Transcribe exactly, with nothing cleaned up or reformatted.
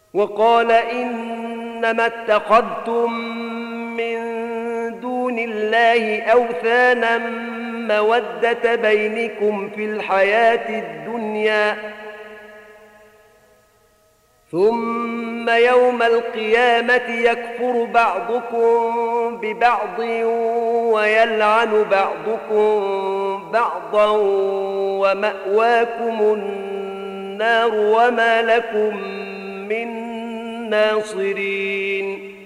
وقال إنما اتخذتم من دون الله أوثانا مودة بينكم في الحياة الدنيا ثم يوم القيامة يكفر بعضكم ببعض ويلعن بعضكم بعضا ومأواكم النار وما لكم من ناصرين.